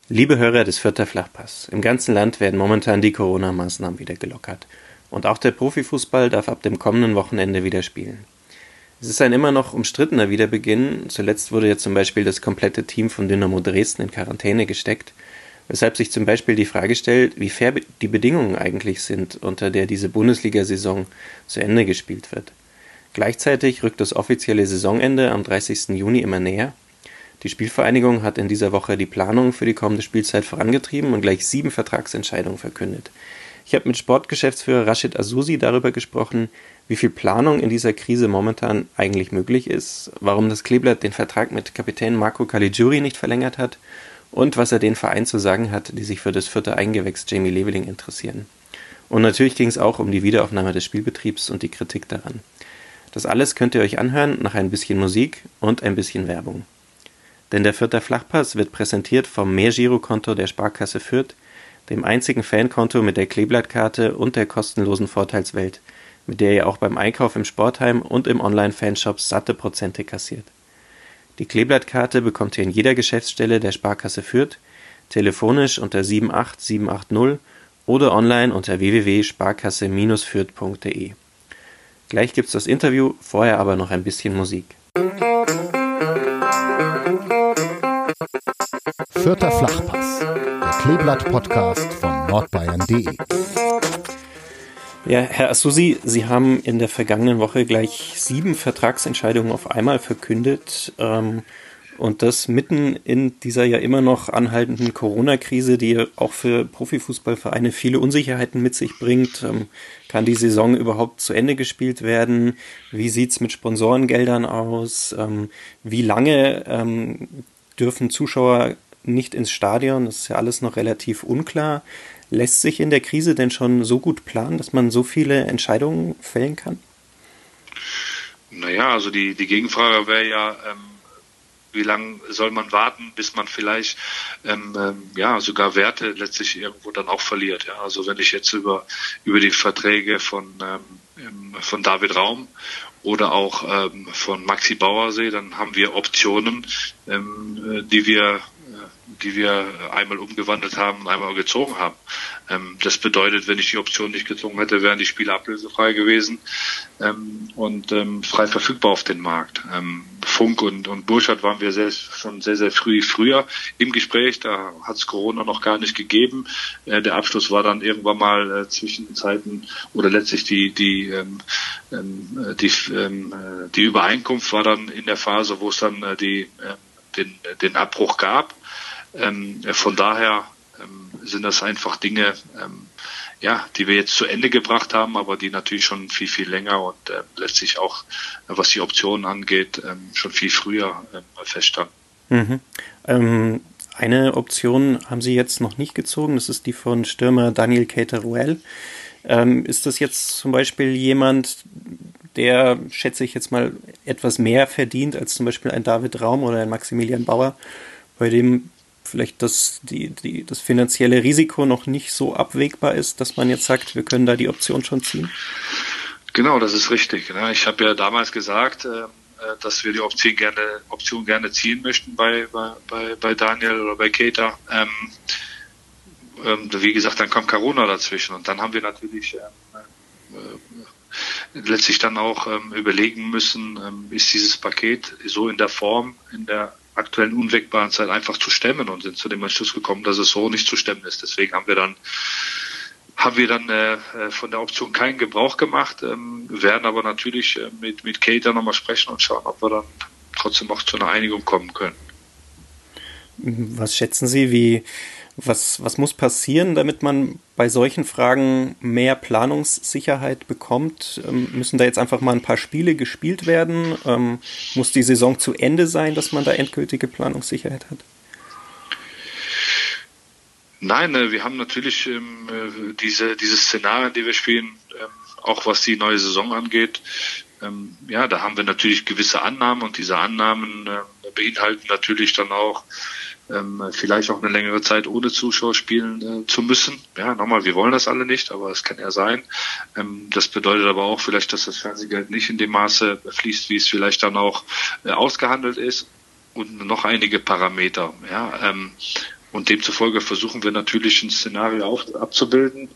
Liebe Hörer des Fürther Flachpass, im ganzen Land werden momentan die Corona-Maßnahmen wieder gelockert. Und auch der Profifußball darf ab dem kommenden Wochenende wieder spielen. Es ist ein immer noch umstrittener Wiederbeginn. Zuletzt wurde ja zum Beispiel das komplette Team von Dynamo Dresden in Quarantäne gesteckt, weshalb sich zum Beispiel die Frage stellt, wie fair die Bedingungen eigentlich sind, unter der diese Bundesliga-Saison zu Ende gespielt wird. Gleichzeitig rückt das offizielle Saisonende am 30. Juni immer näher. Die Spielvereinigung hat in dieser Woche die Planung für die kommende Spielzeit vorangetrieben und gleich 7 Vertragsentscheidungen verkündet. Ich habe mit Sportgeschäftsführer Rashid Azusi darüber gesprochen, wie viel Planung in dieser Krise momentan eigentlich möglich ist, warum das Kleeblatt den Vertrag mit Kapitän Marco Caligiuri nicht verlängert hat und was er den Verein zu sagen hat, die sich für das Fürther Eingewächs Jamie Leveling interessieren. Und natürlich ging es auch um die Wiederaufnahme des Spielbetriebs und die Kritik daran. Das alles könnt ihr euch anhören nach ein bisschen Musik und ein bisschen Werbung. Denn der Fürther Flachpass wird präsentiert vom Mehrgirokonto der Sparkasse Fürth, dem einzigen Fankonto mit der Kleeblattkarte und der kostenlosen Vorteilswelt, mit der ihr auch beim Einkauf im Sportheim und im Online-Fanshop satte Prozente kassiert. Die Kleeblattkarte bekommt ihr in jeder Geschäftsstelle der Sparkasse Fürth, telefonisch unter 78780 oder online unter www.sparkasse-fürth.de. Gleich gibt's das Interview, vorher aber noch ein bisschen Musik. Fürther Flachpass, der Kleeblatt-Podcast von nordbayern.de. Ja, Herr Azusi, Sie haben in der vergangenen Woche gleich 7 Vertragsentscheidungen auf einmal verkündet. Und das mitten in dieser ja immer noch anhaltenden Corona-Krise, die ja auch für Profifußballvereine viele Unsicherheiten mit sich bringt. Kann die Saison überhaupt zu Ende gespielt werden? Wie sieht's mit Sponsorengeldern aus? Wie lange dürfen Zuschauer nicht ins Stadion? Das ist ja alles noch relativ unklar. Lässt sich in der Krise denn schon so gut planen, dass man so viele Entscheidungen fällen kann? Naja, also die Gegenfrage wäre ja, wie lange soll man warten, bis man vielleicht sogar Werte letztlich irgendwo dann auch verliert. Ja? Also wenn ich jetzt über die Verträge von David Raum oder auch von Maxi Bauer sehe, dann haben wir Optionen, die wir einmal umgewandelt haben und einmal gezogen haben. Das bedeutet, wenn ich die Option nicht gezogen hätte, wären die Spiele ablösefrei gewesen und frei verfügbar auf den Markt. Funk und Burchard waren wir schon sehr früher im Gespräch. Da hat es Corona noch gar nicht gegeben. Der Abschluss war dann irgendwann mal Zwischenzeiten oder letztlich die Übereinkunft war dann in der Phase, wo es dann den Abbruch gab. Von daher sind das einfach Dinge, die wir jetzt zu Ende gebracht haben, aber die natürlich schon viel länger und letztlich auch, was die Optionen angeht, schon viel früher feststanden. Mhm. Eine Option haben Sie jetzt noch nicht gezogen, das ist die von Stürmer Daniel Keita-Ruel. Ist das jetzt zum Beispiel jemand, der, schätze ich jetzt mal, etwas mehr verdient als zum Beispiel ein David Raum oder ein Maximilian Bauer, bei dem vielleicht das finanzielle Risiko noch nicht so abwägbar ist, dass man jetzt sagt, wir können da die Option schon ziehen? Genau, das ist richtig. Ich habe ja damals gesagt, dass wir die Option gerne ziehen möchten bei Daniel oder bei Keita. Wie gesagt, dann kam Corona dazwischen und dann haben wir natürlich letztlich dann auch überlegen müssen, ist dieses Paket so in der Form, in der aktuellen unwägbaren Zeit einfach zu stemmen und sind zu dem Entschluss gekommen, dass es so nicht zu stemmen ist. Deswegen haben wir dann von der Option keinen Gebrauch gemacht, werden aber natürlich mit Keita nochmal sprechen und schauen, ob wir dann trotzdem auch zu einer Einigung kommen können. Was schätzen Sie, was muss passieren, damit man bei solchen Fragen mehr Planungssicherheit bekommt? Müssen da jetzt einfach mal ein paar Spiele gespielt werden? Muss die Saison zu Ende sein, dass man da endgültige Planungssicherheit hat? Nein, wir haben natürlich diese Szenarien, die wir spielen, auch was die neue Saison angeht. Da haben wir natürlich gewisse Annahmen und diese Annahmen beinhalten natürlich dann auch vielleicht auch eine längere Zeit ohne Zuschauer spielen zu müssen. Ja, nochmal, wir wollen das alle nicht, aber es kann ja sein. Das bedeutet aber auch vielleicht, dass das Fernsehgeld nicht in dem Maße fließt, wie es vielleicht dann auch ausgehandelt ist und noch einige Parameter. Ja, Und demzufolge versuchen wir natürlich ein Szenario abzubilden,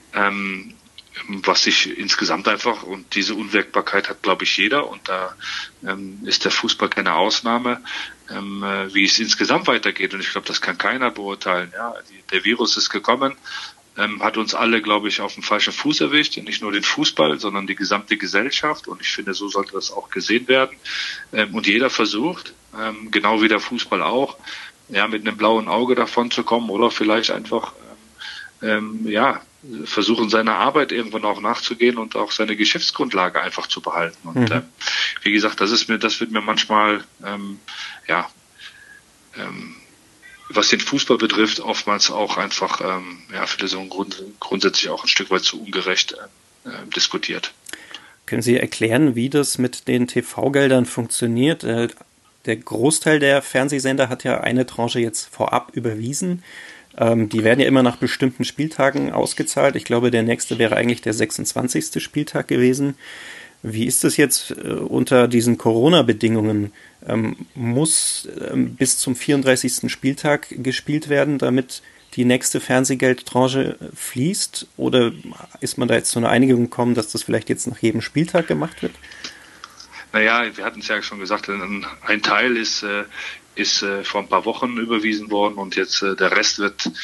was sich insgesamt einfach, und diese Unwägbarkeit hat, glaube ich, jeder, und da ist der Fußball keine Ausnahme, wie es insgesamt weitergeht. Und ich glaube, das kann keiner beurteilen. Ja, der Virus ist gekommen, hat uns alle, glaube ich, auf dem falschen Fuß erwischt. Nicht nur den Fußball, sondern die gesamte Gesellschaft. Und ich finde, so sollte das auch gesehen werden. Und jeder versucht, genau wie der Fußball auch, ja, mit einem blauen Auge davon zu kommen oder vielleicht einfach, versuchen, seiner Arbeit irgendwann auch nachzugehen und auch seine Geschäftsgrundlage einfach zu behalten. Und wie gesagt, das wird mir manchmal, was den Fußball betrifft, oftmals auch einfach für die Saison grundsätzlich auch ein Stück weit zu ungerecht diskutiert. Können Sie erklären, wie das mit den TV-Geldern funktioniert? Der Großteil der Fernsehsender hat ja eine Tranche jetzt vorab überwiesen. Die werden ja immer nach bestimmten Spieltagen ausgezahlt. Ich glaube, der nächste wäre eigentlich der 26. Spieltag gewesen. Wie ist das jetzt unter diesen Corona-Bedingungen? Muss bis zum 34. Spieltag gespielt werden, damit die nächste Fernsehgeldtranche fließt? Oder ist man da jetzt zu einer Einigung gekommen, dass das vielleicht jetzt nach jedem Spieltag gemacht wird? Naja, wir hatten es ja schon gesagt, ein Teil ist vor ein paar Wochen überwiesen worden und jetzt der Rest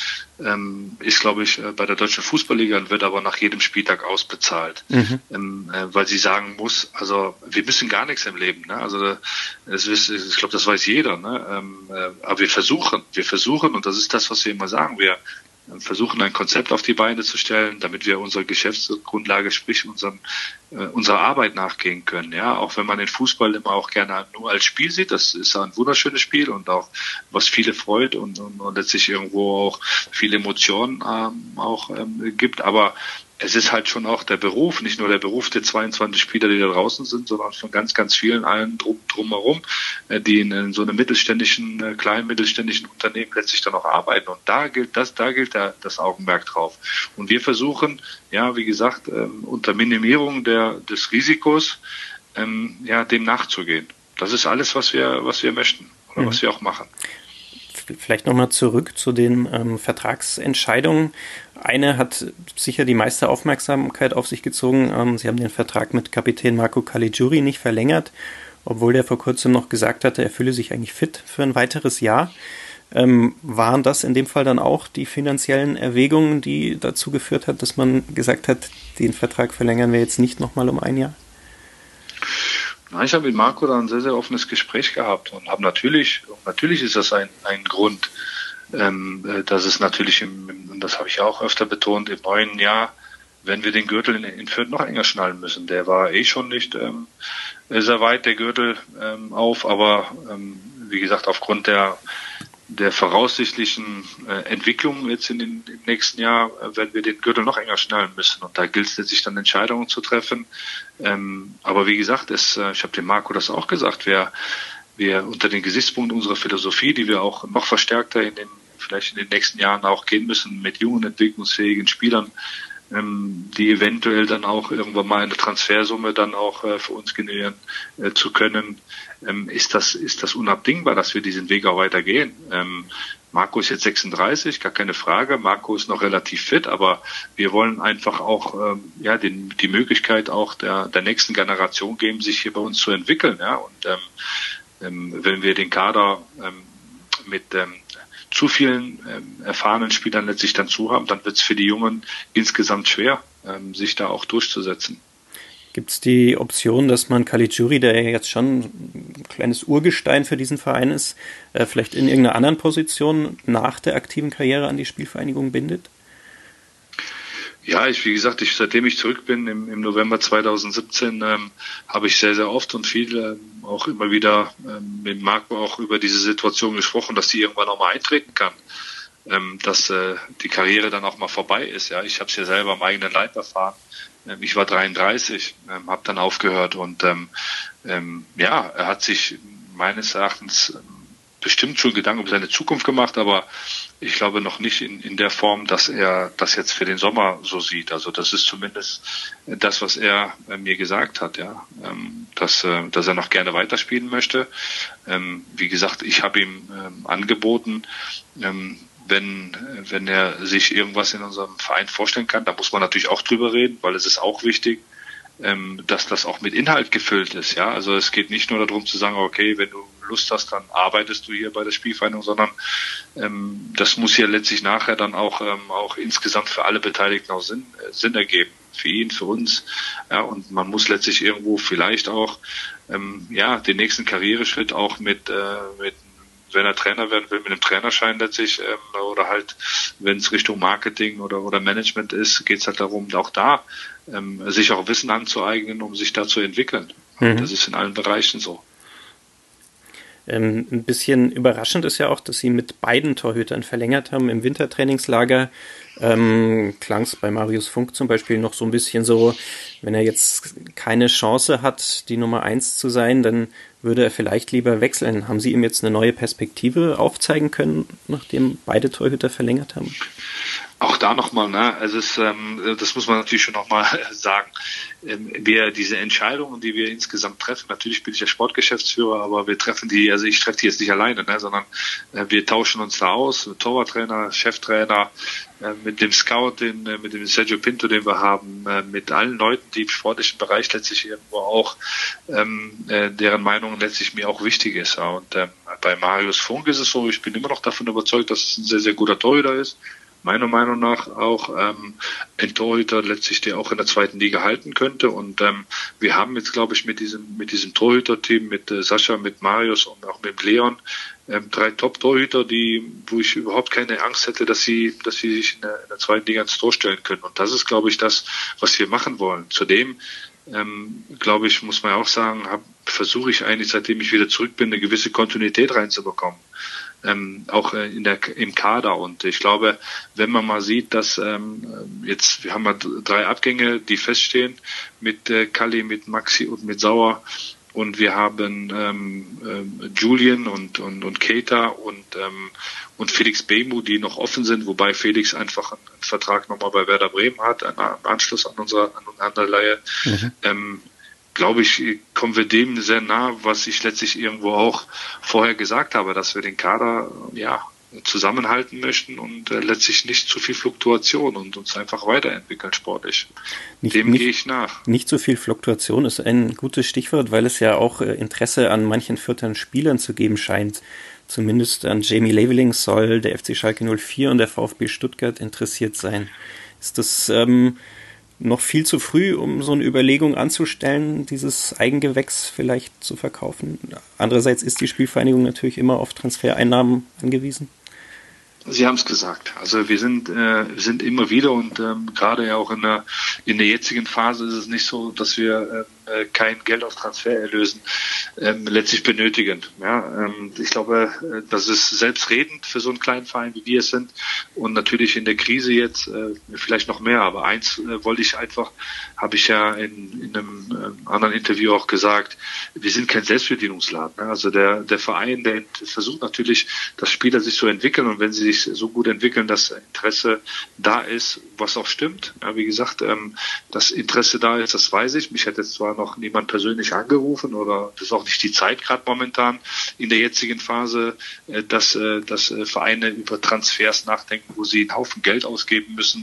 ist, glaube ich, bei der Deutschen Fußballliga und wird aber nach jedem Spieltag ausbezahlt, weil sie sagen muss, also wir müssen gar nichts im Leben, ne? Also ich glaube, das weiß jeder, ne? Aber wir versuchen und das ist das, was wir immer sagen, wir versuchen ein Konzept auf die Beine zu stellen, damit wir unsere Geschäftsgrundlage, sprich unserer Arbeit nachgehen können. Ja, auch wenn man den Fußball immer auch gerne nur als Spiel sieht, das ist ein wunderschönes Spiel und auch was viele freut und letztlich irgendwo auch viele Emotionen gibt, aber es ist halt schon auch der Beruf, nicht nur der Beruf der 22 Spieler, die da draußen sind, sondern von ganz, ganz vielen allen drumherum, die in so einem kleinen mittelständischen Unternehmen letztlich dann auch arbeiten. Und da gilt das Augenmerk drauf. Und wir versuchen, ja, wie gesagt, unter Minimierung des Risikos, dem nachzugehen. Das ist alles, was wir möchten oder was wir auch machen. Vielleicht nochmal zurück zu den Vertragsentscheidungen. Eine hat sicher die meiste Aufmerksamkeit auf sich gezogen. Sie haben den Vertrag mit Kapitän Marco Caligiuri nicht verlängert, obwohl der vor kurzem noch gesagt hatte, er fühle sich eigentlich fit für ein weiteres Jahr. Waren das in dem Fall dann auch die finanziellen Erwägungen, die dazu geführt hat, dass man gesagt hat, den Vertrag verlängern wir jetzt nicht nochmal um ein Jahr? Na, ich habe mit Marco da ein sehr, sehr offenes Gespräch gehabt und habe natürlich ist das ein Grund, dass es natürlich und das habe ich auch öfter betont, im neuen Jahr, wenn wir den Gürtel in Fürth noch enger schnallen müssen. Der war schon nicht sehr weit, der Gürtel auf, aber wie gesagt, aufgrund der voraussichtlichen Entwicklung jetzt im nächsten Jahr werden wir den Gürtel noch enger schnallen müssen. Und da gilt es letztlich dann Entscheidungen zu treffen. Aber wie gesagt, ich habe dem Marco das auch gesagt, wir unter den Gesichtspunkten unserer Philosophie, die wir auch noch verstärkter vielleicht in den nächsten Jahren auch gehen müssen, mit jungen, entwicklungsfähigen Spielern, die eventuell dann auch irgendwann mal eine Transfersumme dann auch für uns generieren zu können, ist das unabdingbar, dass wir diesen Weg auch weitergehen. Marco ist jetzt 36, gar keine Frage. Marco ist noch relativ fit, aber wir wollen einfach auch die Möglichkeit auch der nächsten Generation geben, sich hier bei uns zu entwickeln. Ja? Und wenn wir den Kader mit zu vielen erfahrenen Spielern letztlich dann zu haben, dann wird es für die Jungen insgesamt schwer, sich da auch durchzusetzen. Gibt es die Option, dass man Caligiuri, der ja jetzt schon ein kleines Urgestein für diesen Verein ist, vielleicht in irgendeiner anderen Position nach der aktiven Karriere an die Spielvereinigung bindet? Ja, wie gesagt, seitdem ich zurück bin im November 2017, habe ich sehr, sehr oft und viel auch immer wieder mit Marco auch über diese Situation gesprochen, dass die irgendwann auch mal eintreten kann, dass die Karriere dann auch mal vorbei ist. Ja, ich habe es ja selber am eigenen Leib erfahren. Ich war 33, habe dann aufgehört und er hat sich meines Erachtens bestimmt schon Gedanken über seine Zukunft gemacht, aber ich glaube noch nicht in der Form, dass er das jetzt für den Sommer so sieht. Also das ist zumindest das, was er mir gesagt hat, ja, dass er noch gerne weiterspielen möchte. Wie gesagt, ich habe ihm angeboten, wenn er sich irgendwas in unserem Verein vorstellen kann, da muss man natürlich auch drüber reden, weil es ist auch wichtig, dass das auch mit Inhalt gefüllt ist. Ja, also es geht nicht nur darum zu sagen, okay, wenn du Lust hast, dann arbeitest du hier bei der Spielvereinigung, sondern das muss ja letztlich nachher dann auch insgesamt für alle Beteiligten auch Sinn ergeben. Für ihn, für uns. Ja, und man muss letztlich irgendwo vielleicht auch den nächsten Karriereschritt auch mit wenn er Trainer werden will, mit einem Trainerschein letztlich, oder halt, wenn es Richtung Marketing oder Management ist, geht es halt darum, auch da sich auch Wissen anzueignen, um sich da zu entwickeln. Das ist in allen Bereichen so. Ein bisschen überraschend ist ja auch, dass sie mit beiden Torhütern verlängert haben. Im Wintertrainingslager klang es bei Marius Funk zum Beispiel noch so ein bisschen so, wenn er jetzt keine Chance hat, die Nummer 1 zu sein, dann würde er vielleicht lieber wechseln. Haben Sie ihm jetzt eine neue Perspektive aufzeigen können, nachdem beide Torhüter verlängert haben? Auch da nochmal, also das muss man natürlich schon nochmal sagen. Diese Entscheidungen, die wir insgesamt treffen, natürlich bin ich ja Sportgeschäftsführer, aber ich treffe die jetzt nicht alleine, sondern wir tauschen uns da aus, Torwarttrainer, Cheftrainer, mit dem Scout, mit dem Sergio Pinto, den wir haben, mit allen Leuten, die im sportlichen Bereich letztlich irgendwo auch, deren Meinung letztlich mir auch wichtig ist. Und bei Marius Funk ist es so, ich bin immer noch davon überzeugt, dass es ein sehr, sehr guter Torhüter ist. Meiner Meinung nach auch ein Torhüter letztlich, der auch in der zweiten Liga halten könnte. Und wir haben jetzt, glaube ich, mit diesem Torhüter-Team, mit Sascha, mit Marius und auch mit Leon, 3 Top-Torhüter, wo ich überhaupt keine Angst hätte, dass sie sich in der zweiten Liga ins Tor stellen können. Und das ist, glaube ich, das, was wir machen wollen. Zudem, glaube ich, muss man auch sagen, versuche ich eigentlich, seitdem ich wieder zurück bin, eine gewisse Kontinuität reinzubekommen. Auch im Kader. Und ich glaube, wenn man mal sieht, dass wir haben 3 Abgänge, die feststehen, mit Kalli, mit Maxi und mit Sauer. Und wir haben Julian und Keita und Felix Bemu, die noch offen sind, wobei Felix einfach einen Vertrag nochmal bei Werder Bremen hat, einen Anschluss an unsere Leihe. Glaube ich, kommen wir dem sehr nah, was ich letztlich irgendwo auch vorher gesagt habe, dass wir den Kader zusammenhalten möchten und letztlich nicht zu viel Fluktuation und uns einfach weiterentwickeln sportlich. Dem gehe ich nach. Nicht zu viel Fluktuation ist ein gutes Stichwort, weil es ja auch Interesse an manchen Viertern Spielern zu geben scheint. Zumindest an Jamie Leveling soll der FC Schalke 04 und der VfB Stuttgart interessiert sein. Ist das noch viel zu früh, um so eine Überlegung anzustellen, dieses Eigengewächs vielleicht zu verkaufen? Andererseits ist die Spielvereinigung natürlich immer auf Transfereinnahmen angewiesen. Sie haben es gesagt. Also wir sind immer wieder und gerade ja auch in der jetzigen Phase ist es nicht so, dass wir kein Geld aus Transfererlösen letztlich benötigen. Ja, ich glaube, das ist selbstredend für so einen kleinen Verein, wie wir es sind. Und natürlich in der Krise jetzt vielleicht noch mehr. Aber eins habe ich ja in einem anderen Interview auch gesagt, wir sind kein Selbstbedienungsladen. Ne? Also der Verein, der versucht natürlich, dass Spieler sich so entwickeln und wenn sie sich so gut entwickeln, dass Interesse da ist, was auch stimmt. Ja, wie gesagt, das Interesse da ist, das weiß ich. Mich hat jetzt zwar noch niemand persönlich angerufen oder das ist auch nicht die Zeit gerade momentan in der jetzigen Phase, dass Vereine über Transfers nachdenken, wo sie einen Haufen Geld ausgeben müssen.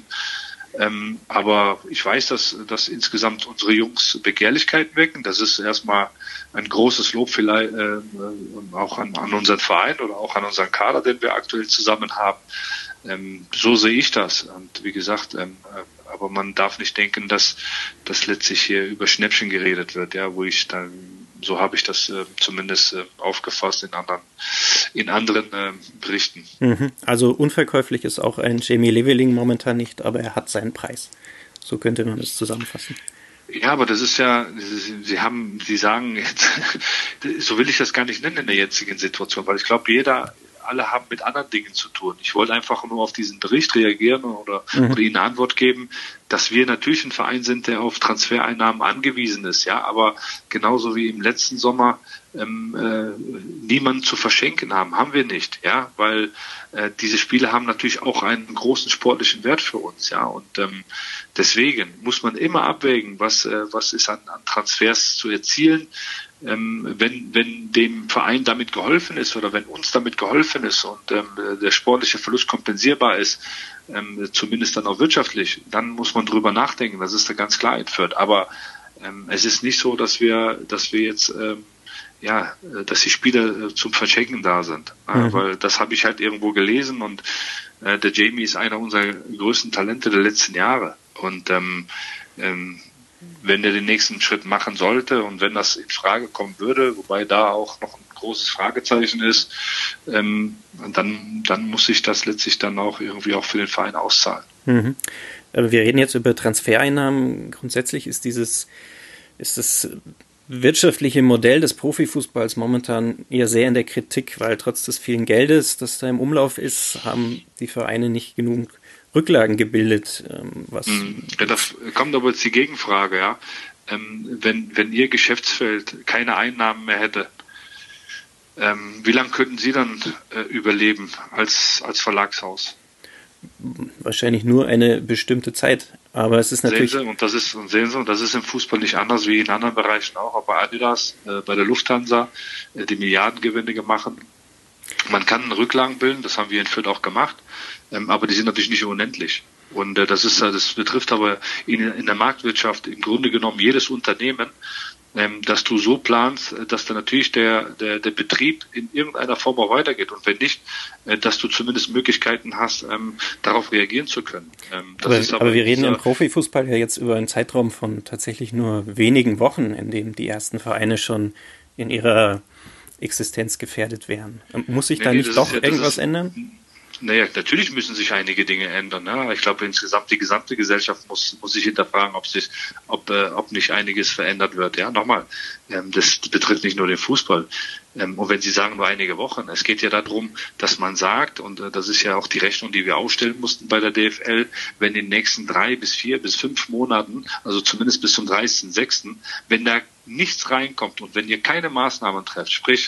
Aber ich weiß, dass insgesamt unsere Jungs Begehrlichkeiten wecken. Das ist erstmal ein großes Lob vielleicht auch an unseren Verein oder auch an unseren Kader, den wir aktuell zusammen haben. So sehe ich das. Und wie gesagt, aber man darf nicht denken, dass das letztlich hier über Schnäppchen geredet wird, ja, so habe ich das zumindest aufgefasst in anderen Berichten. Also unverkäuflich ist auch ein Jamie Leveling momentan nicht, aber er hat seinen Preis. So könnte man es zusammenfassen. Ja, aber das ist ja, Sie sagen jetzt, so will ich das gar nicht nennen in der jetzigen Situation, weil ich glaube, alle haben mit anderen Dingen zu tun. Ich wollte einfach nur auf diesen Bericht reagieren oder Ihnen eine Antwort geben, dass wir natürlich ein Verein sind, der auf Transfereinnahmen angewiesen ist, ja, aber genauso wie im letzten Sommer niemanden zu verschenken haben wir nicht, ja, weil diese Spiele haben natürlich auch einen großen sportlichen Wert für uns, ja, und deswegen muss man immer abwägen, was ist an Transfers zu erzielen, wenn dem Verein damit geholfen ist oder wenn uns damit geholfen ist und der sportliche Verlust kompensierbar ist, zumindest dann auch wirtschaftlich, dann muss man drüber nachdenken. Das ist da ganz klar in Fürth. Aber es ist nicht so, dass wir jetzt dass die Spieler zum Verschenken da sind. Weil das habe ich halt irgendwo gelesen und der Jamie ist einer unserer größten Talente der letzten Jahre. Und wenn er den nächsten Schritt machen sollte und wenn das in Frage kommen würde, wobei da auch noch ein großes Fragezeichen ist, dann muss sich das letztlich dann auch irgendwie auch für den Verein auszahlen. Mhm. Wir reden jetzt über Transfereinnahmen. Grundsätzlich ist das wirtschaftliche Modell des Profifußballs momentan eher sehr in der Kritik, weil trotz des vielen Geldes, das da im Umlauf ist, haben die Vereine nicht genug Rücklagen gebildet. Das kommt aber jetzt die Gegenfrage, ja. Wenn Ihr Geschäftsfeld keine Einnahmen mehr hätte, wie lange könnten Sie dann überleben als Verlagshaus? Wahrscheinlich nur eine bestimmte Zeit. Aber es ist natürlich. Sehen Sie, das ist im Fußball nicht anders wie in anderen Bereichen auch. Auch bei Adidas, bei der Lufthansa, die Milliardengewinne machen. Man kann Rücklagen bilden, das haben wir in Fürth auch gemacht, aber die sind natürlich nicht unendlich. Und das betrifft aber in der Marktwirtschaft im Grunde genommen jedes Unternehmen, dass du so planst, dass dann natürlich der Betrieb in irgendeiner Form auch weitergeht und wenn nicht, dass du zumindest Möglichkeiten hast, darauf reagieren zu können. Aber wir reden im Profifußball ja jetzt über einen Zeitraum von tatsächlich nur wenigen Wochen, in dem die ersten Vereine schon in ihrer Existenz gefährdet wären. Muss sich da nicht doch irgendwas ändern? Naja, natürlich müssen sich einige Dinge ändern. Ne? Ich glaube, insgesamt die gesamte Gesellschaft muss sich hinterfragen, ob nicht einiges verändert wird. Ja, nochmal, das betrifft nicht nur den Fußball. Und wenn Sie sagen nur einige Wochen, es geht ja darum, dass man sagt, und das ist ja auch die Rechnung, die wir aufstellen mussten bei der DFL, wenn in den nächsten 3 bis 4 bis 5 Monaten, also zumindest bis zum 30.06., wenn da nichts reinkommt und wenn ihr keine Maßnahmen trefft, sprich,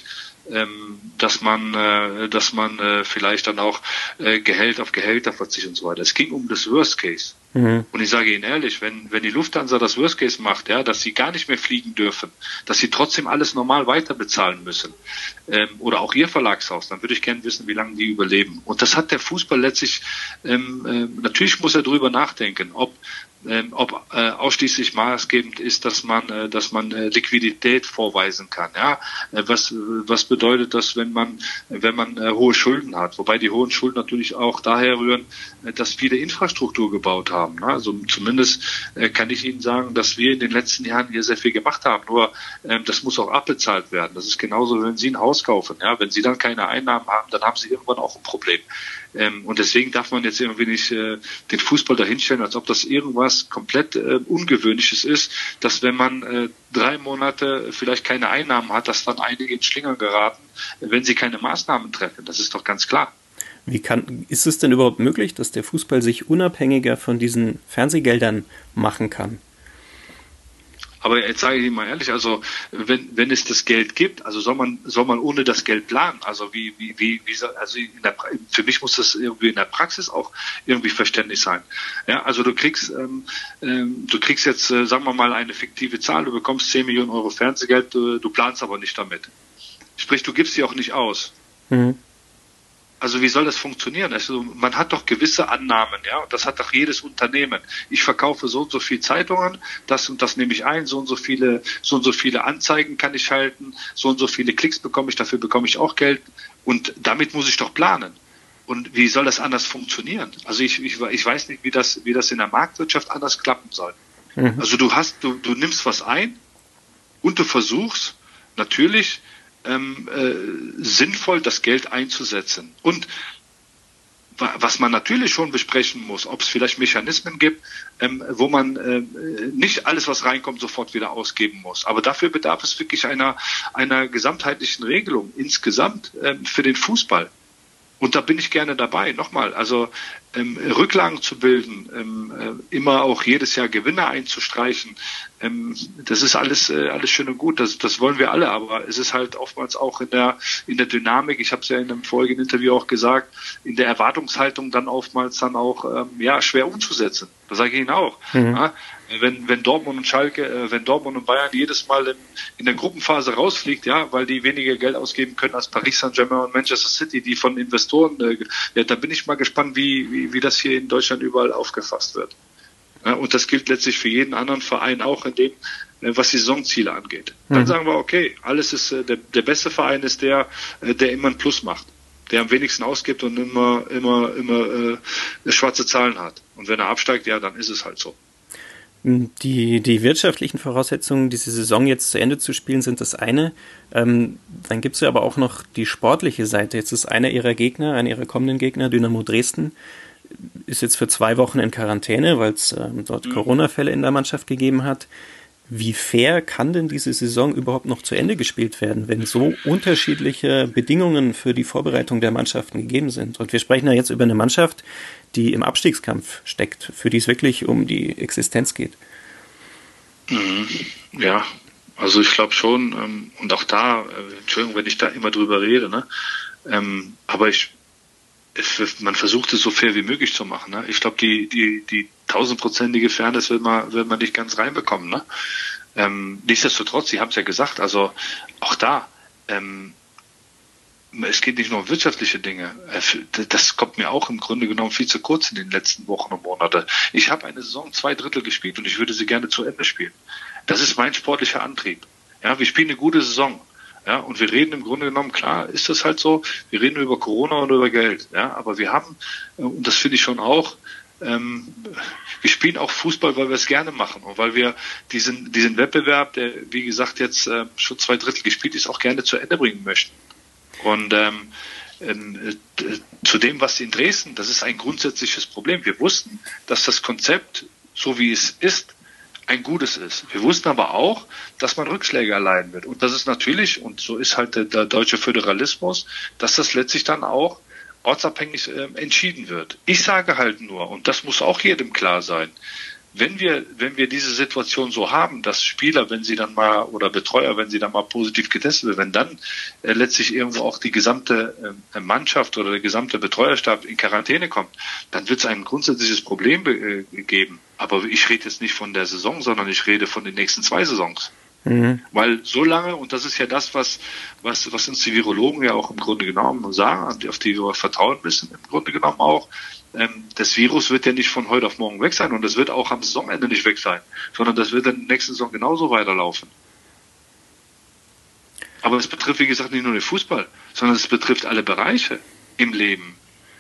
dass man vielleicht dann auch Gehalt auf Gehälter verzichtet und so weiter. Es ging um das Worst Case. Mhm. Und ich sage Ihnen ehrlich, wenn die Lufthansa das Worst Case macht, ja, dass sie gar nicht mehr fliegen dürfen, dass sie trotzdem alles normal weiter bezahlen müssen, oder auch Ihr Verlagshaus, dann würde ich gerne wissen, wie lange die überleben. Und das hat der Fußball letztlich, natürlich muss er drüber nachdenken, ob ausschließlich maßgebend ist, dass man Liquidität vorweisen kann. Ja, was bedeutet das, wenn man hohe Schulden hat? Wobei die hohen Schulden natürlich auch daher rühren, dass viele Infrastruktur gebaut haben. Ne? Also zumindest kann ich Ihnen sagen, dass wir in den letzten Jahren hier sehr viel gemacht haben. Nur das muss auch abbezahlt werden. Das ist genauso, wenn Sie ein Haus kaufen. Ja, wenn Sie dann keine Einnahmen haben, dann haben Sie irgendwann auch ein Problem. Und deswegen darf man jetzt irgendwie nicht den Fußball dahinstellen, als ob das irgendwas komplett Ungewöhnliches ist, dass wenn man 3 Monate vielleicht keine Einnahmen hat, dass dann einige in Schlingern geraten, wenn sie keine Maßnahmen treffen. Das ist doch ganz klar. Ist es denn überhaupt möglich, dass der Fußball sich unabhängiger von diesen Fernsehgeldern machen kann? Aber jetzt sage ich Ihnen mal ehrlich, also wenn es das Geld gibt, also soll man ohne das Geld planen. Also für mich muss das irgendwie in der Praxis auch irgendwie verständlich sein. Ja, also du kriegst jetzt, sagen wir mal, eine fiktive Zahl, du bekommst 10 Millionen Euro Fernsehgeld, du planst aber nicht damit. Sprich, du gibst sie auch nicht aus. Mhm. Also wie soll das funktionieren? Also man hat doch gewisse Annahmen, ja, und das hat doch jedes Unternehmen. Ich verkaufe so und so viele Zeitungen, das und das nehme ich ein, so und so viele Anzeigen kann ich schalten, so und so viele Klicks bekomme ich, dafür bekomme ich auch Geld und damit muss ich doch planen. Und wie soll das anders funktionieren? Also ich weiß nicht, wie das in der Marktwirtschaft anders klappen soll. Mhm. Also du nimmst was ein und du versuchst natürlich sinnvoll das Geld einzusetzen. Und was man natürlich schon besprechen muss, ob es vielleicht Mechanismen gibt, wo man nicht alles, was reinkommt, sofort wieder ausgeben muss. Aber dafür bedarf es wirklich einer gesamtheitlichen Regelung insgesamt für den Fußball. Und da bin ich gerne dabei. Nochmal, also Rücklagen zu bilden, immer auch jedes Jahr Gewinne einzustreichen, das ist alles schön und gut, das wollen wir alle, aber es ist halt oftmals auch in der Dynamik, ich habe es ja in einem vorigen Interview auch gesagt, in der Erwartungshaltung dann oftmals dann auch schwer umzusetzen. Das sage ich Ihnen auch. Mhm. Ja? Wenn Dortmund und Bayern jedes Mal in der Gruppenphase rausfliegt, ja, weil die weniger Geld ausgeben können als Paris Saint-Germain und Manchester City, die von Investoren, da bin ich mal gespannt, wie das hier in Deutschland überall aufgefasst wird. Ja, und das gilt letztlich für jeden anderen Verein auch in dem, was die Saisonziele angeht. Dann sagen wir, okay, alles ist der beste Verein ist der immer ein Plus macht, der am wenigsten ausgibt und immer schwarze Zahlen hat. Und wenn er absteigt, ja, dann ist es halt so. Die wirtschaftlichen Voraussetzungen, diese Saison jetzt zu Ende zu spielen, sind das eine. Dann gibt es ja aber auch noch die sportliche Seite. Jetzt ist einer ihrer kommenden Gegner, Dynamo Dresden, ist jetzt für 2 Wochen in Quarantäne, weil es dort Corona-Fälle in der Mannschaft gegeben hat. Wie fair kann denn diese Saison überhaupt noch zu Ende gespielt werden, wenn so unterschiedliche Bedingungen für die Vorbereitung der Mannschaften gegeben sind? Und wir sprechen ja jetzt über eine Mannschaft, die im Abstiegskampf steckt, für die es wirklich um die Existenz geht. Ja, also ich glaube schon, und auch da, Entschuldigung, wenn ich da immer drüber rede, ne? Aber man versucht es so fair wie möglich zu machen. Ne? Ich glaube, die 1000-prozentige Fairness wird man nicht ganz reinbekommen. Ne? Nichtsdestotrotz, Sie haben es ja gesagt, also auch da, es geht nicht nur um wirtschaftliche Dinge. Das kommt mir auch im Grunde genommen viel zu kurz in den letzten Wochen und Monaten. Ich habe eine Saison 2/3 gespielt und ich würde sie gerne zu Ende spielen. Das ist mein sportlicher Antrieb. Ja, wir spielen eine gute Saison. Ja, und wir reden im Grunde genommen, klar, ist das halt so, wir reden über Corona und über Geld, ja, aber wir haben, und das finde ich schon auch, wir spielen auch Fußball, weil wir es gerne machen und weil wir diesen Wettbewerb, der, wie gesagt, jetzt schon 2/3 gespielt ist, auch gerne zu Ende bringen möchten. Und zu dem, was in Dresden, das ist ein grundsätzliches Problem. Wir wussten, dass das Konzept, so wie es ist, ein gutes ist. Wir wussten aber auch, dass man Rückschläge erleiden wird. Und das ist natürlich, und so ist halt der deutsche Föderalismus, dass das letztlich dann auch ortsabhängig entschieden wird. Ich sage halt nur, und das muss auch jedem klar sein, wenn wir diese Situation so haben, dass Spieler, wenn sie dann mal, oder Betreuer, wenn sie dann mal positiv getestet werden, wenn dann letztlich irgendwo auch die gesamte Mannschaft oder der gesamte Betreuerstab in Quarantäne kommt, dann wird es ein grundsätzliches Problem geben. Aber ich rede jetzt nicht von der Saison, sondern ich rede von den nächsten 2 Saisons. Mhm. Weil so lange, und das ist ja das, was uns die Virologen ja auch im Grunde genommen sagen, auf die wir vertrauen müssen, im Grunde genommen auch, das Virus wird ja nicht von heute auf morgen weg sein und das wird auch am Saisonende nicht weg sein, sondern das wird in der nächsten Saison genauso weiterlaufen. Aber es betrifft, wie gesagt, nicht nur den Fußball, sondern es betrifft alle Bereiche im Leben.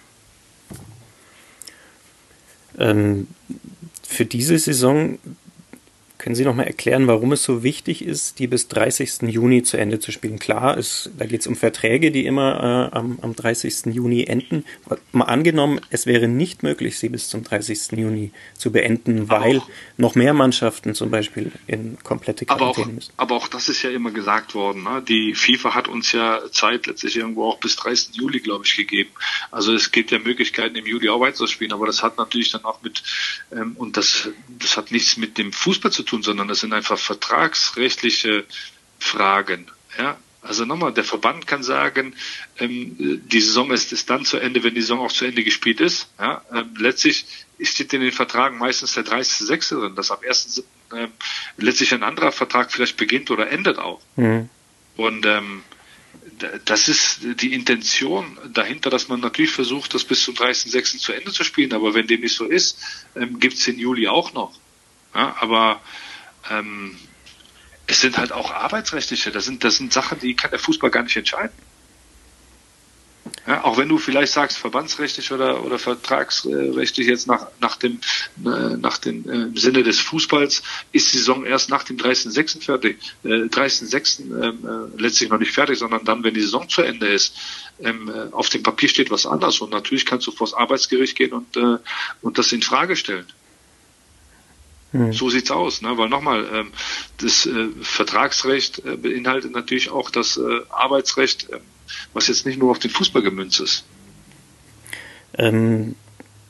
Für diese Saison können Sie noch mal erklären, warum es so wichtig ist, die bis 30. Juni zu Ende zu spielen? Klar, da geht es um Verträge, die immer am 30. Juni enden. Mal angenommen, es wäre nicht möglich, sie bis zum 30. Juni zu beenden, weil noch mehr Mannschaften zum Beispiel in komplette Quarantäne müssen. Aber auch das ist ja immer gesagt worden. Ne? Die FIFA hat uns ja Zeit letztlich irgendwo auch bis 30. Juli, glaube ich, gegeben. Also es gibt ja Möglichkeiten, im Juli auch weiterzuspielen, aber das hat natürlich dann auch und das hat nichts mit dem Fußball zu tun, sondern das sind einfach vertragsrechtliche Fragen. Ja, also nochmal, der Verband kann sagen, die Saison ist dann zu Ende, wenn die Saison auch zu Ende gespielt ist. Ja, letztlich steht in den Vertragen meistens der 30.06. drin, dass am 1.07. Letztlich ein anderer Vertrag vielleicht beginnt oder endet auch. Mhm. Und das ist die Intention dahinter, dass man natürlich versucht, das bis zum 30.06. zu Ende zu spielen. Aber wenn dem nicht so ist, gibt es den Juli auch noch. Ja, aber es sind halt auch arbeitsrechtliche, das sind Sachen, die kann der Fußball gar nicht entscheiden. Ja, auch wenn du vielleicht sagst, verbandsrechtlich oder vertragsrechtlich jetzt nach dem im Sinne des Fußballs ist die Saison erst nach dem 30.06. fertig, 30.06. Letztlich noch nicht fertig, sondern dann, wenn die Saison zu Ende ist. Auf dem Papier steht was anderes und natürlich kannst du vor das Arbeitsgericht gehen und das in Frage stellen. So sieht's aus, ne? Weil nochmal, das Vertragsrecht beinhaltet natürlich auch das Arbeitsrecht, was jetzt nicht nur auf den Fußball gemünzt ist.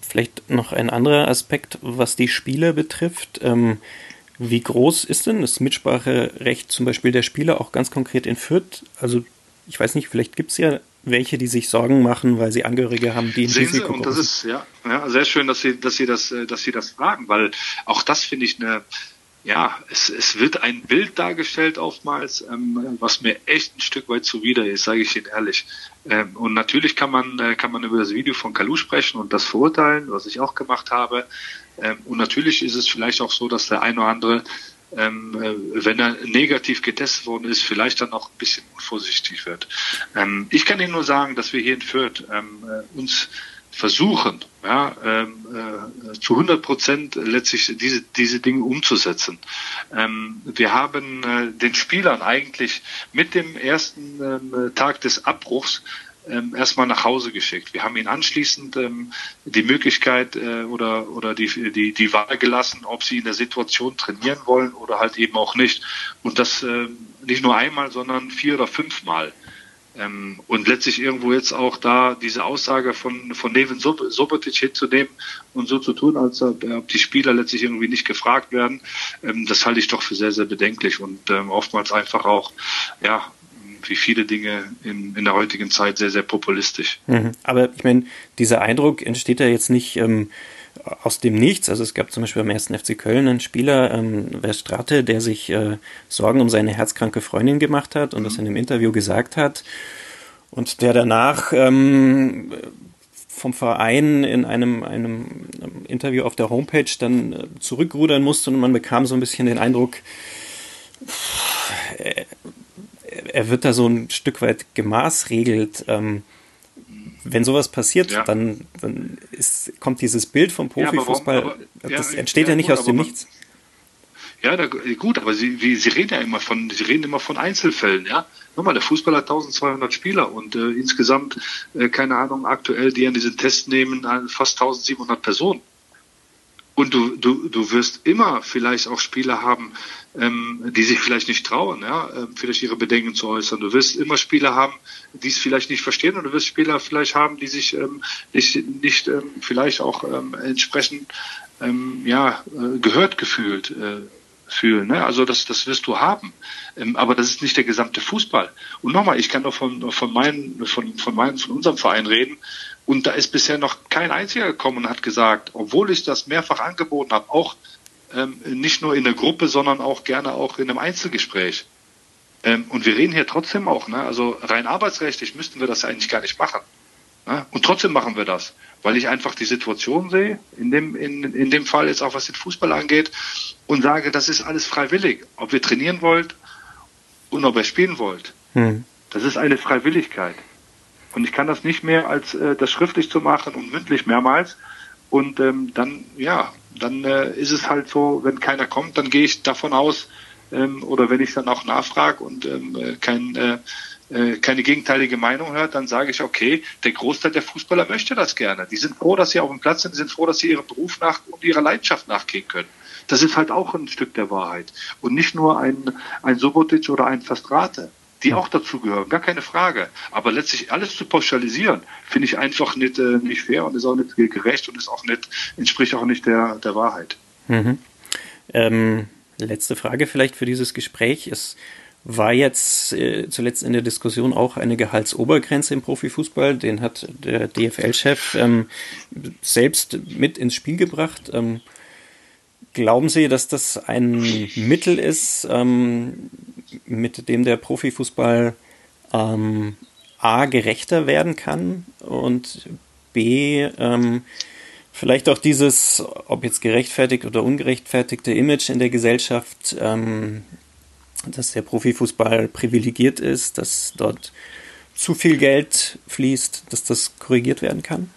Vielleicht noch ein anderer Aspekt, was die Spieler betrifft. Wie groß ist denn das Mitspracherecht zum Beispiel der Spieler auch ganz konkret in Fürth? Also ich weiß nicht, vielleicht gibt es ja welche, die sich Sorgen machen, weil sie Angehörige haben, die in Risiko und das ist ja sehr schön, dass Sie das fragen, weil auch das finde ich es wird ein Bild dargestellt oftmals, was mir echt ein Stück weit zuwider ist, sage ich Ihnen ehrlich. Und natürlich kann man über das Video von Kalou sprechen und das verurteilen, was ich auch gemacht habe. Und natürlich ist es vielleicht auch so, dass der ein oder andere, wenn er negativ getestet worden ist, vielleicht dann auch ein bisschen unvorsichtig wird. Ich kann Ihnen nur sagen, dass wir hier in Fürth uns versuchen, zu 100% letztlich diese Dinge umzusetzen. Wir haben den Spielern eigentlich mit dem ersten Tag des Abbruchs erstmal nach Hause geschickt. Wir haben ihnen anschließend die Möglichkeit oder die Wahl gelassen, ob sie in der Situation trainieren wollen oder halt eben auch nicht. Und das nicht nur einmal, sondern 4 oder 5 Mal. Und letztlich irgendwo jetzt auch da diese Aussage von Neven Subotic hinzunehmen und so zu tun, als ob die Spieler letztlich irgendwie nicht gefragt werden, das halte ich doch für sehr, sehr bedenklich und oftmals einfach auch, wie viele Dinge in der heutigen Zeit sehr, sehr populistisch. Aber ich meine, dieser Eindruck entsteht ja jetzt nicht aus dem Nichts. Also es gab zum Beispiel beim 1. FC Köln einen Spieler, Verstrate, der sich Sorgen um seine herzkranke Freundin gemacht hat und das in einem Interview gesagt hat und der danach vom Verein in einem Interview auf der Homepage dann zurückrudern musste und man bekam so ein bisschen den Eindruck, er wird da so ein Stück weit gemaßregelt. Wenn sowas passiert, dann kommt dieses Bild vom Profifußball, das entsteht ja nicht aus dem Nichts. Ja, gut, aber Sie reden immer von Einzelfällen, ja. Nochmal, der Fußball hat 1200 Spieler und insgesamt, keine Ahnung, aktuell, die an diesen Test nehmen, fast 1700 Personen. Und du wirst immer vielleicht auch Spieler haben, die sich vielleicht nicht trauen, vielleicht ihre Bedenken zu äußern. Du wirst immer Spieler haben, die es vielleicht nicht verstehen, und du wirst Spieler vielleicht haben, die sich nicht vielleicht auch entsprechend gehört gefühlt fühlen. Ne? Also das wirst du haben. Aber das ist nicht der gesamte Fußball. Und nochmal, ich kann nur von unserem Verein reden. Und da ist bisher noch kein einziger gekommen und hat gesagt, obwohl ich das mehrfach angeboten habe, auch nicht nur in der Gruppe, sondern auch gerne auch in einem Einzelgespräch. Und wir reden hier trotzdem auch, ne? Also rein arbeitsrechtlich müssten wir das eigentlich gar nicht machen. Ne? Und trotzdem machen wir das, weil ich einfach die Situation sehe, in dem Fall jetzt auch was den Fußball angeht, und sage, das ist alles freiwillig. Ob ihr trainieren wollt und ob ihr spielen wollt. Das ist eine Freiwilligkeit. Und ich kann das nicht mehr als das schriftlich zu machen und mündlich mehrmals. Und dann ist es halt so, wenn keiner kommt, dann gehe ich davon aus, oder wenn ich dann auch nachfrage und keine gegenteilige Meinung hört, dann sage ich, okay, der Großteil der Fußballer möchte das gerne. Die sind froh, dass sie auf dem Platz sind, die sind froh, dass sie ihrem Beruf und ihrer Leidenschaft nachgehen können. Das ist halt auch ein Stück der Wahrheit. Und nicht nur ein Subotic oder ein Verstrate, die auch dazu gehören, gar keine Frage. Aber letztlich alles zu pauschalisieren, finde ich einfach nicht fair und ist auch nicht gerecht und entspricht auch nicht der Wahrheit. Letzte Frage vielleicht für dieses Gespräch. Es war jetzt zuletzt in der Diskussion auch eine Gehaltsobergrenze im Profifußball. Den hat der DFL-Chef selbst mit ins Spiel gebracht. Glauben Sie, dass das ein Mittel ist, mit dem der Profifußball A, gerechter werden kann und B, vielleicht auch dieses, ob jetzt gerechtfertigt oder ungerechtfertigte Image in der Gesellschaft, dass der Profifußball privilegiert ist, dass dort zu viel Geld fließt, dass das korrigiert werden kann?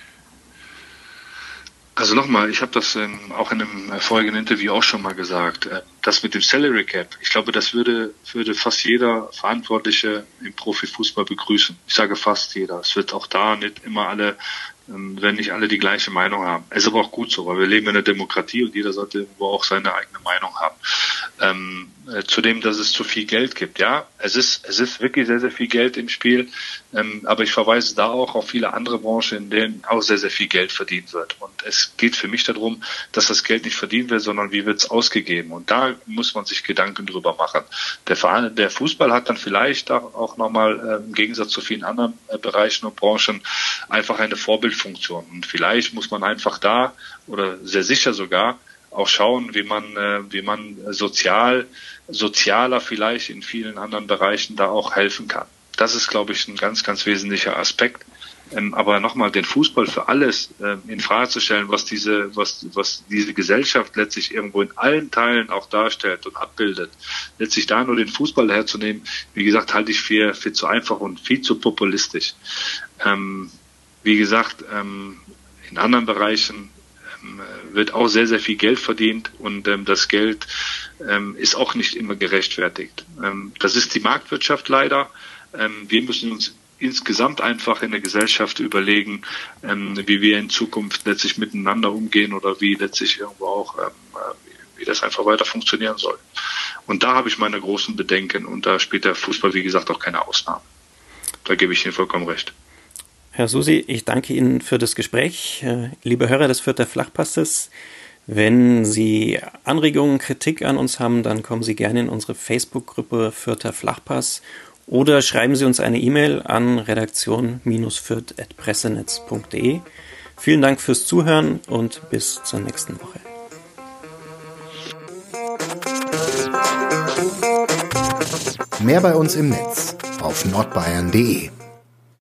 Also nochmal, ich habe das auch in einem vorigen Interview auch schon mal gesagt, das mit dem Salary Cap, ich glaube, das würde fast jeder Verantwortliche im Profifußball begrüßen. Ich sage fast jeder. Es wird auch da nicht immer wenn nicht alle die gleiche Meinung haben. Es ist aber auch gut so, weil wir leben in einer Demokratie und jeder sollte irgendwo auch seine eigene Meinung haben. Zudem, dass es zu viel Geld gibt. Ja, es ist wirklich sehr, sehr viel Geld im Spiel. Aber ich verweise da auch auf viele andere Branchen, in denen auch sehr, sehr viel Geld verdient wird. Und es geht für mich darum, dass das Geld nicht verdient wird, sondern wie wird es ausgegeben. Und da muss man sich Gedanken drüber machen. Der Fußball hat dann vielleicht auch nochmal im Gegensatz zu vielen anderen Bereichen und Branchen einfach eine Vorbildfunktion. Und vielleicht muss man einfach da oder sehr sicher sogar auch schauen, wie man sozialer vielleicht in vielen anderen Bereichen da auch helfen kann. Das ist, glaube ich, ein ganz, ganz wesentlicher Aspekt. Aber nochmal den Fußball für alles in Frage zu stellen, was diese Gesellschaft letztlich irgendwo in allen Teilen auch darstellt und abbildet, letztlich da nur den Fußball herzunehmen, wie gesagt, halte ich für zu einfach und viel zu populistisch. Wie gesagt, in anderen Bereichen wird auch sehr, sehr viel Geld verdient und das Geld ist auch nicht immer gerechtfertigt. Das ist die Marktwirtschaft leider. Wir müssen uns insgesamt einfach in der Gesellschaft überlegen, wie wir in Zukunft letztlich miteinander umgehen oder wie letztlich irgendwo auch, wie das einfach weiter funktionieren soll. Und da habe ich meine großen Bedenken und da spielt der Fußball, wie gesagt, auch keine Ausnahme. Da gebe ich Ihnen vollkommen recht. Herr Susi, ich danke Ihnen für das Gespräch. Liebe Hörer des Fürther Flachpasses, wenn Sie Anregungen, Kritik an uns haben, dann kommen Sie gerne in unsere Facebook-Gruppe Fürther Flachpass oder schreiben Sie uns eine E-Mail an redaktion-fürth@pressenetz.de. Vielen Dank fürs Zuhören und bis zur nächsten Woche. Mehr bei uns im Netz auf nordbayern.de.